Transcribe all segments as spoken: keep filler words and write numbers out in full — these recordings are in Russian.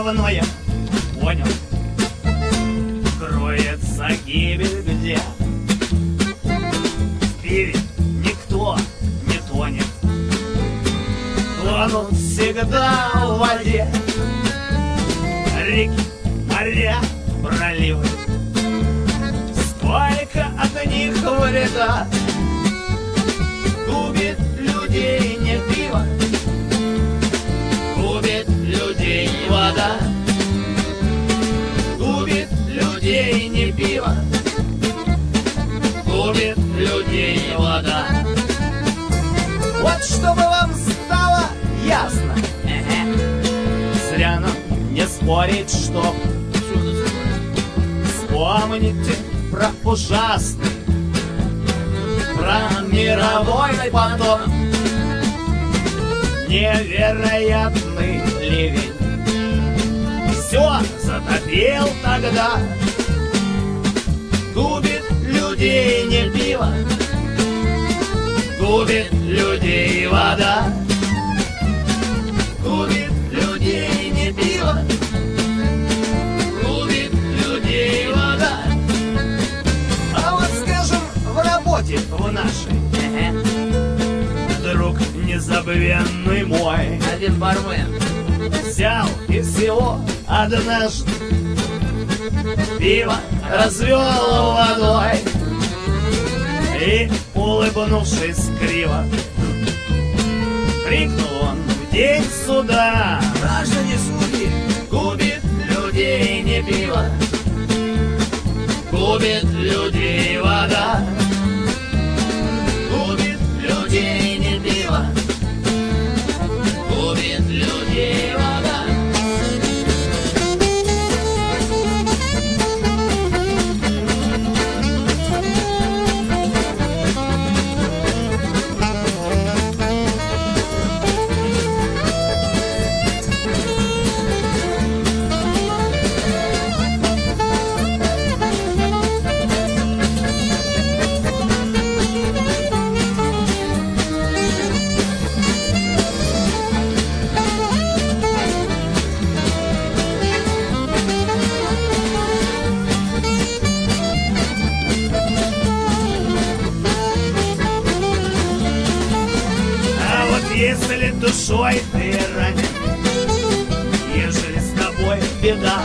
давно я понял, кроется гибель где. В пиве никто не тонет, тонут всегда в воде. Реки, моря, проливы, сколько от них вреда. Губит людей не пиво, губит людей вода. Губит людей не пиво, губит людей вода. Вот чтобы вам стало ясно, зря нам не спорить, что вспомните про ужасный, про мировой потоп, невероятный ливень. Все затопил тогда. Губит людей не пиво, губит людей вода. Губит людей не пиво, губит людей вода. А вот скажем, в работе в нашей друг незабвенный мой, один бармен, взял и всего однажды пиво развел водой и, улыбнувшись криво, крикнул он в день суда: граждане судьи, губит людей не пиво, губит людей вода. Губит людей не пиво, губит людей вода. Если душой ты ранен, ежели с тобой беда,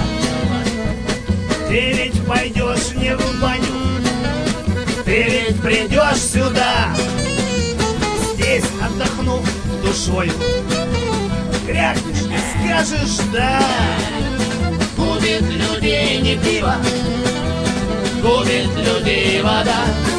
ты ведь пойдешь не в баню, ты ведь придешь сюда. Здесь, отдохнув душою, крякнешь и скажешь да. Губит людей не пиво, губит людей вода.